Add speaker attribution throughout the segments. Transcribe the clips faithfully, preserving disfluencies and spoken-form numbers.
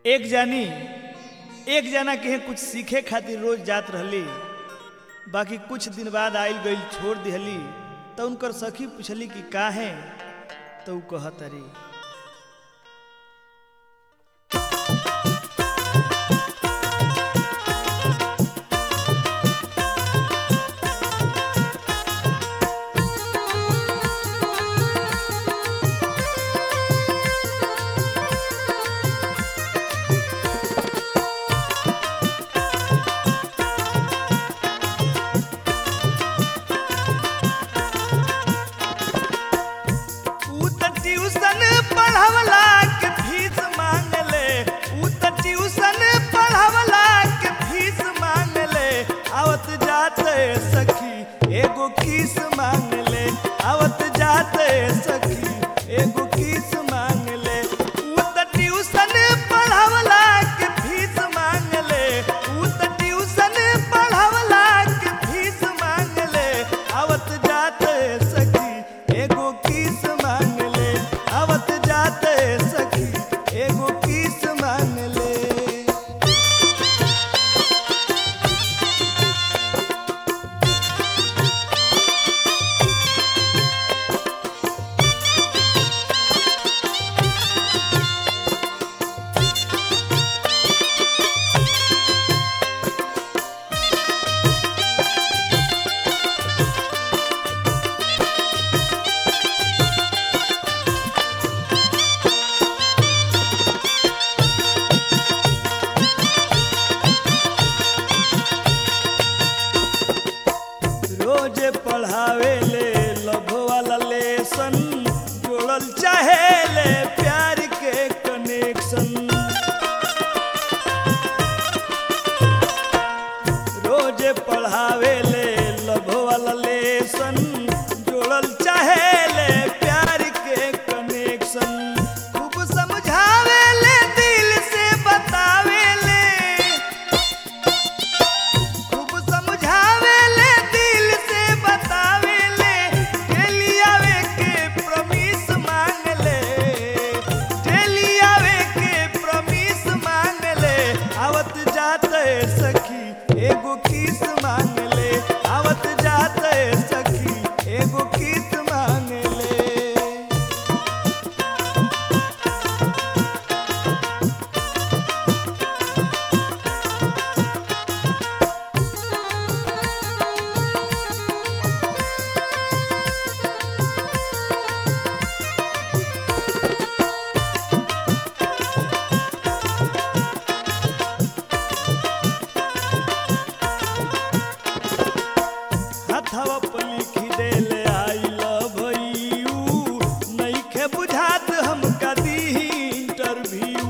Speaker 1: एक जानी एक जना के कुछ सीखे खातिर रोज जात रहली, बाकी कुछ दिन बाद आइल गई छोड़ दिहली। तो उनकर सखी पूछली कि का है, तो उ कहत अरे सखी एगो किस मांग ले, आवत जाते सखी एगो किस मांग ले। उ त ट्यूशन पढ़ावला के फीस मांग ले, उ त ट्यूशन पढ़ावला के फीस मांग ले। आवत जाते सखी एगो किस मांग ले, आवत जाते सखी एगो किस मांग ले। रोजे पढ़ावे ले लभ वाला लेसन, जोड़ल चाहे ले प्यार के कनेक्शन। रोजे पढ़ावे ले लभ वाला लेसन, जोड़ल चाहे ले प्यार के कनेक्शन। खूब समझावे ले दिल से बतावे ले, खूब समझावे ले दिल से बतावे ले। डेली आवे के प्रॉमिस मांग ले, डेली आवे के प्रॉमिस मांग ले। आवत जाते सखी एगो किस मांग ले, आवत जाते सखी एगो किस मांग ले। हथवा पर लिखी देले आई लव यू, नइखे बुझात हमका दीही इंटरव्यू।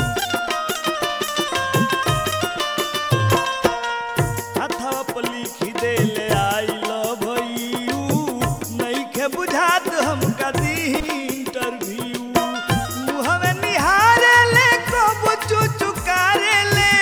Speaker 1: हथवा पर लिखी देले आई लव यू, नइखे बुझात हमका दीही इंटरव्यू। मुहवे निहारे ले कबो चुचुकारे ले,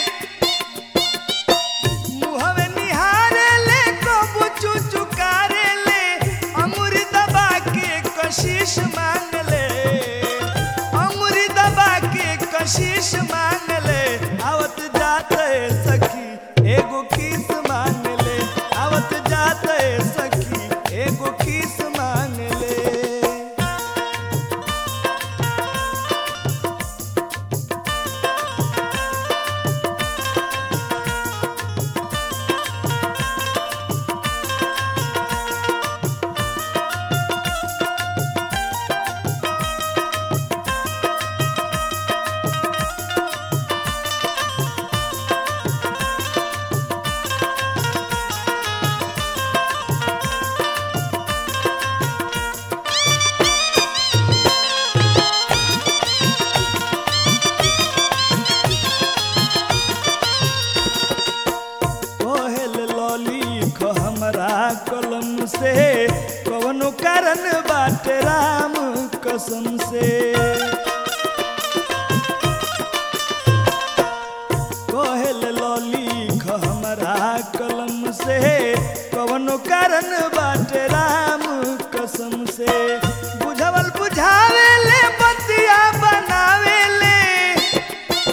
Speaker 1: मुहवे निहारे ले कबो चुचुकारे ले। अंगूरी दबा के कशिश मांग ले, अंगूरी दबा के कशिश मांग ले। आवत जाते सखी एगो किस मांग ले, आवत जाते सखी एगो किस मांग ले। कोहेल लॉली खो हमरा कलम से, कवनो कारण बाटे राम कसम से। कोहेल लॉली खो हमरा कलम से, कवनो कारण बाटे राम कसम से। बुझवल बुझावे ले बतिया बनावे ले,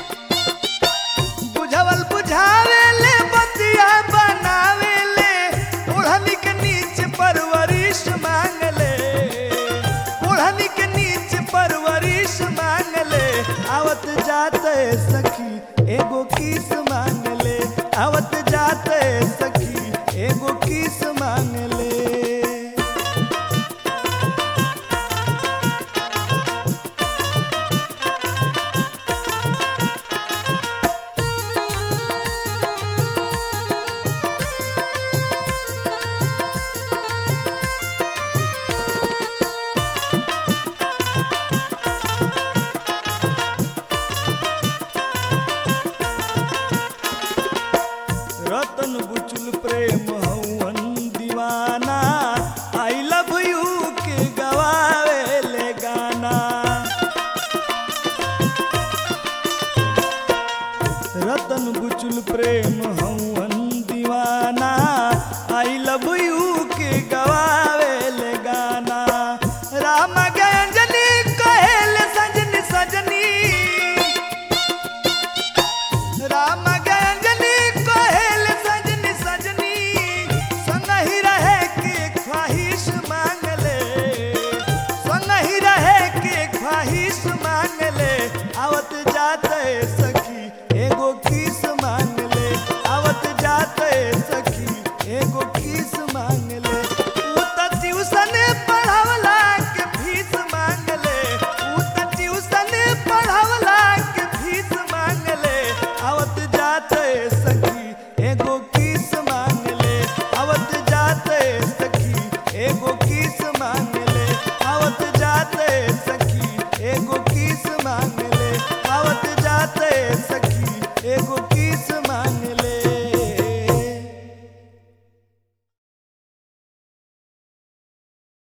Speaker 1: रतन बुचुल प्रेम हवन दीवाना आई लव यू के गवावे ले गाना राम गंजनी कहेल सजनी सजनी राम गंजनी कहेल सजनी सजनी संग ही रहे के ख्वाहिश मांग ले संग ही रहे के ख्वाहिश मांग ले आवत जाते